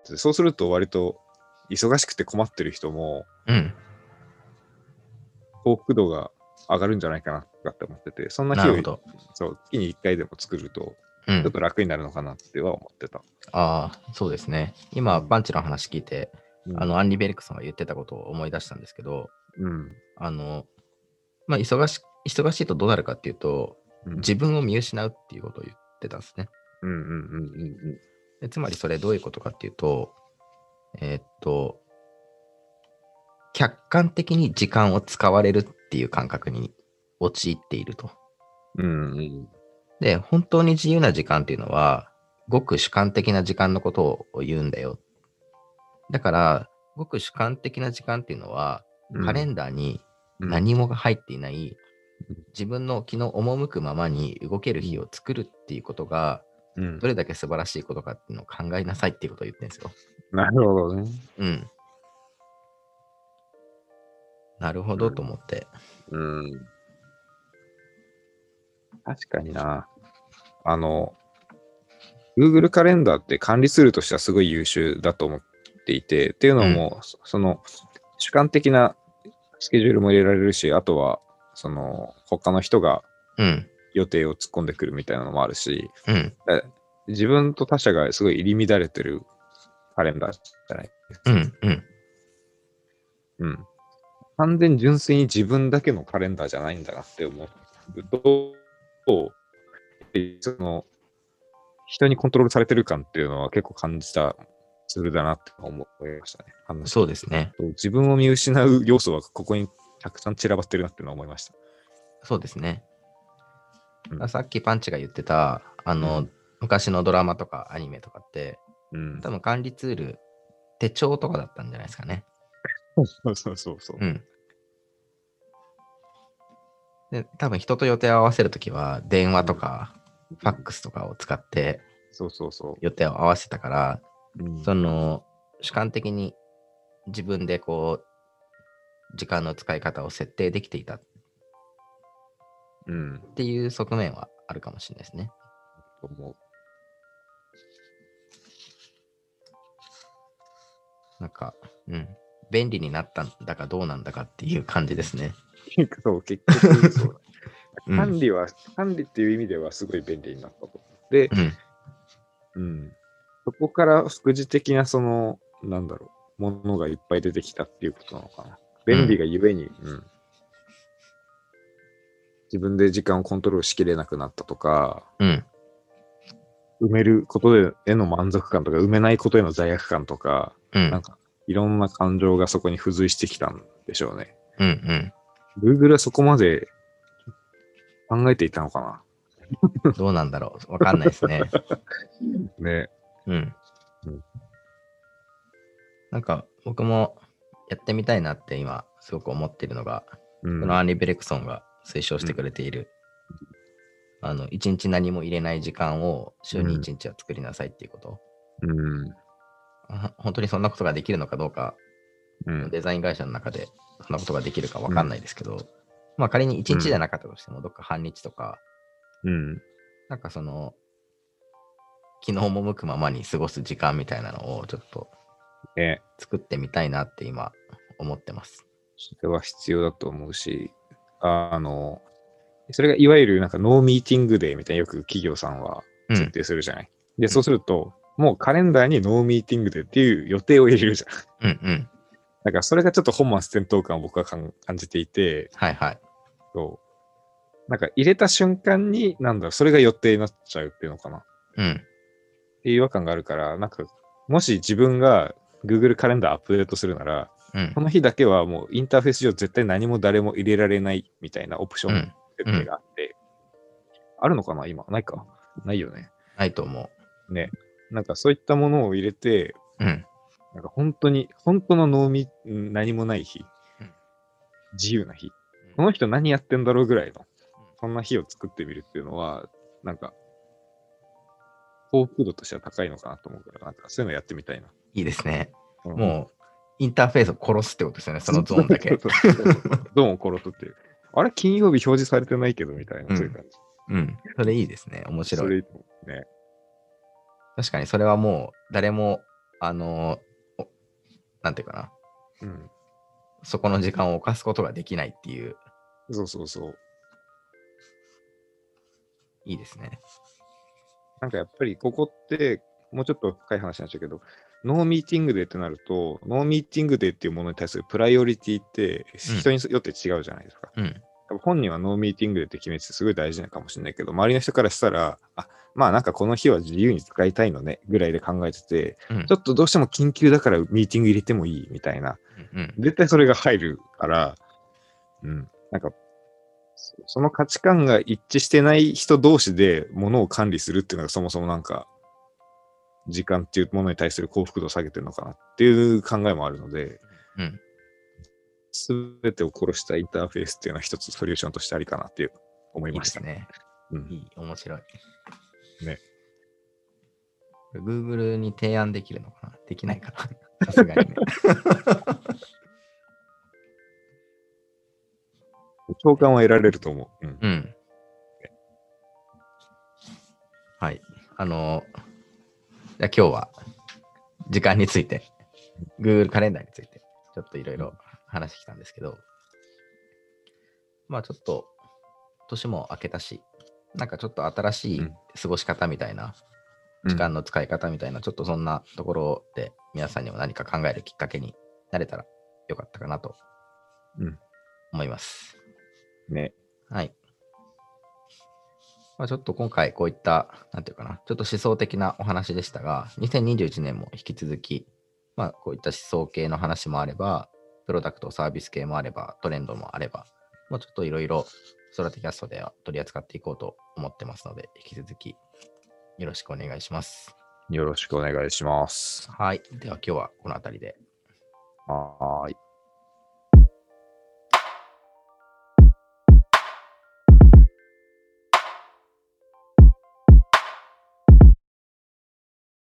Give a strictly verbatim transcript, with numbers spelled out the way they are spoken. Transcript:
て、そうすると割と忙しくて困ってる人も、 うん。 幸福度が上がるんじゃないかなって思ってて、そんな日をなるほど。 そう月にいっかいでも作ると、 うん。 ちょっと楽になるのかなっては思ってた。 ああ、そうですね。今、 うんパンチの話聞いて、 うんあの、アンリ・ベルクさんが言ってたことを思い出したんですけど、 うんあの、まあ、忙し、忙しいとどうなるかっていうと、 うん自分を見失うっていうことを言ってたんですね。 うんうんうんうんでつまりそれどういうことかっていうと、えーっと、客観的に時間を使われるっていう感覚に陥っていると。 うんうんで、本当に自由な時間っていうのは、ごく主観的な時間のことを言うんだよ。だから、ごく主観的な時間っていうのは、 うんカレンダーにうん何もが入っていない、 うん自分の気の赴くままに動ける日を作るっていうことが、 うんどれだけ素晴らしいことかっていうのを考えなさいっていうことを言ってるんですよ。 なるほどね。 うん。なるほどと思って。 うん、確かにな。あの、Google カレンダーって管理ツールとしてはすごい優秀だと思っていて、っていうのも、そその主観的なスケジュールも入れられるし、あとは、その他の人がうん。 予定を突っ込んでくるみたいなのもあるし、 うん。 だ自分と他者がすごい入り乱れてるカレンダーじゃないですか。 うん。うん。 うん。完全純粋に自分だけのカレンダーじゃないんだなって思うと、その人にコントロールされてる感っていうのは結構感じたツールだなって思いましたね。話そうですね。 自分を見失う要素はここにたくさん散らばってるなっていうのは思いました。 そうですね。 うんさっきパンチが言ってた、あの、 うん昔のドラマとかアニメとかって、 うん、 多分管理ツール、手帳とかだったんじゃないですかね。 そうそうそうそう。 うん。で、多分人と予定を合わせるときは、電話とか、ファックスとかを使ってそうそうそ予定を合わせたから、 う。うんその、主観的に自分でこう、時間の使い方を設定できていたっうん。 ていう側面はあるかもしれないですね。 と思う。 なんか、うん。便利になったんだかどうなんだかっていう感じですね。 そう、結局そうだ。 うん管理は、管理っていう意味ではすごい便利になったと。で、 うん。 うん。そこから副次的なその、なんだろう、ものがいっぱい出てきたっていうことなのかな。便利がゆえに、うん、自分で時間をコントロールしきれなくなったとか、 うん。 埋めることでへの満足感とか、埋めないことへの罪悪感とか、 うん。 なんか、いろんな感情がそこに付随してきたんでしょうね。 うんうん。 Google はそこまで考えていたのかどうなんだろう。わかんないですね。 な。ね。 うんうん。 なんか僕もやってみたいなって今すごく思っているのが、 うんこのアンリ・ベレクソンが推奨してくれている、あの、一日何も入れない時間を週に一日は作りなさいっていうこと。 うん。 あ本当にそんなことができるのかどうか、 うん。 デザイン会社の中でそんなことができるかわかんないですけど、まあ仮に一日じゃなかったとしても、どっか半日とか、 うん。 なんかその、気の赴くままに過ごす時間みたいなのをちょっとね。 作ってみたいなって今思ってます。 それは必要だと思うし、あの、それがいわゆるなんかノーミーティングデーみたいなよく企業さんは設定するじゃない。で、そうすると、もうカレンダーにノーミーティングデーっていう予定を入れるじゃん。 うんうん。 だからそれがちょっと本末転倒感を僕は感じていて、 はいはい。 そうなんか入れた瞬間に、なんだろう、それが予定になっちゃうっていうのかな。っうん。 ていう違和感があるから、なんか、もし自分が Google カレンダーアップデートするなら、 うんこの日だけはもうインターフェース上絶対何も誰も入れられないみたいなオプション設定があって、あるのかな今ないかないよね。 ないと思う。ね。なんかそういったものを入れて、 う。うん。 なんか本当に、本当のノーミ、何もない日、 うん自由な日、この人何やってんだろうぐらいの、そんな日を作ってみるっていうのは、なんか、幸福度としては高いのかなと思うから、なんかそういうのやってみたいな。 いいですね。 うん、 もう、インターフェースを殺すってことですよね、そのゾーンだけ。 ゾーンを殺すっていう。あれ、金曜日表示されてないけどみたいな、 うんそういう感じ。 うん。それいいですね。面白い。 それいいと思うね。 確かにそれはもう誰もあの、おなんていうかな、 うん。 そこの時間を犯すことができないっていう、 そうそうそう。 いいですね。 なんかやっぱりここって、もうちょっと深い話になっちゃうけど、ノーミーティングデーってなると、ノーミーティングデーっていうものに対するプライオリティってうん人によって違うじゃないですか。 うん。 多分本人はノーミーティングデーって決めててすごい大事なのかもしれないけど、周りの人からしたら、あ、まあなんかこの日は自由に使いたいのねぐらいで考えてて、 うんちょっとどうしても緊急だからミーティング入れてもいいみたいな、 うんうん。 絶対それが入るから、うん、なんかそその価値観が一致してない人同士で物を管理するっていうのがそもそもなんか、時間っていうものに対する幸福度を下げてるのかなっていう考えもあるので、 うん。 すべてを殺したインターフェースっていうのは一つソリューションとしてありかなっていう思いいいました。 ですね。 うん、 いい、面白い。 ね。 Google に提案できるのかな、できないかなさすがにね。 共感は得られると思う。うん。 うん。はい。あの、じゃあ今日は時間について、Google カレンダーについて、ちょっといろいろ話してきたんですけど、まあちょっと、年も明けたし、なんかちょっと新しい過ごし方みたいな、時間の使い方みたいな、ちょっとそんなところで皆さんにも何か考えるきっかけになれたらよかったかなとうん思います。 ね。 はい。まあ、ちょっと今回こういった、なんていうかな、ちょっと思想的なお話でしたが、にせんにじゅういちねんも引き続き、まあこういった思想系の話もあれば、プロダクトサービス系もあれば、トレンドもあれば、もうちょっといろいろソラテキャストでは取り扱っていこうと思ってますので、引き続きよろしくお願いします。 よろしくお願いします。 はい。では今日はこの辺りで。 はーい。